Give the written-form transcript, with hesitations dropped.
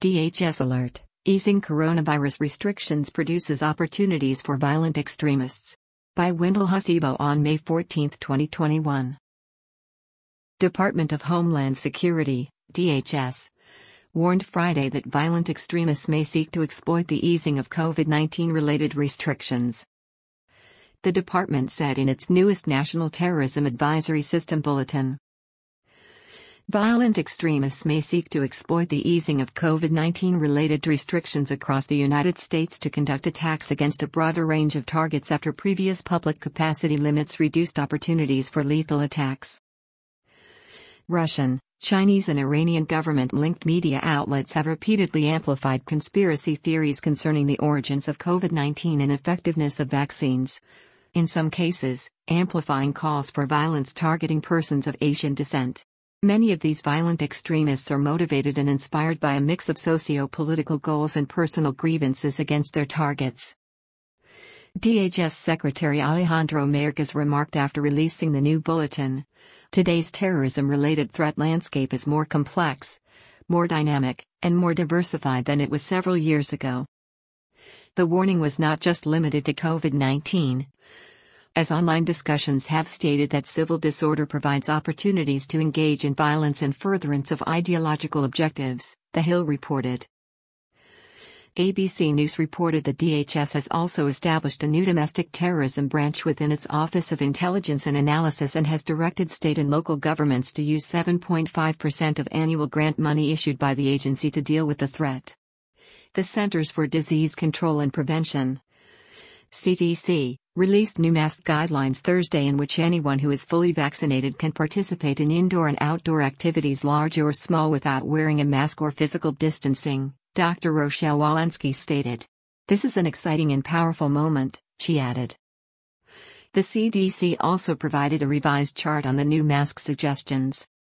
DHS alert: easing coronavirus restrictions produces opportunities for violent extremists. By Wendell Hasebo on May 14, 2021. Department of Homeland Security, DHS, warned Friday that violent extremists may seek to exploit the easing of COVID-19 related restrictions. The department said in its newest National Terrorism Advisory System bulletin. Violent extremists may seek to exploit the easing of COVID-19 related restrictions across the United States to conduct attacks against a broader range of targets after previous public capacity limits reduced opportunities for lethal attacks. Russian, Chinese and Iranian government-linked media outlets have repeatedly amplified conspiracy theories concerning the origins of COVID-19 and effectiveness of vaccines. In some cases, amplifying calls for violence targeting persons of Asian descent. Many of these violent extremists are motivated and inspired by a mix of socio-political goals and personal grievances against their targets. DHS Secretary Alejandro Mayorkas remarked after releasing the new bulletin, "Today's terrorism-related threat landscape is more complex, more dynamic, and more diversified than it was several years ago." The warning was not just limited to COVID-19. As online discussions have stated that civil disorder provides opportunities to engage in violence and furtherance of ideological objectives, The Hill reported. ABC News reported the DHS has also established a new domestic terrorism branch within its Office of Intelligence and Analysis and has directed state and local governments to use 7.5% of annual grant money issued by the agency to deal with the threat. The Centers for Disease Control and Prevention, CDC, released new mask guidelines Thursday in which anyone who is fully vaccinated can participate in indoor and outdoor activities large or small without wearing a mask or physical distancing, Dr. Rochelle Walensky stated. "This is an exciting and powerful moment," she added. The CDC also provided a revised chart on the new mask suggestions.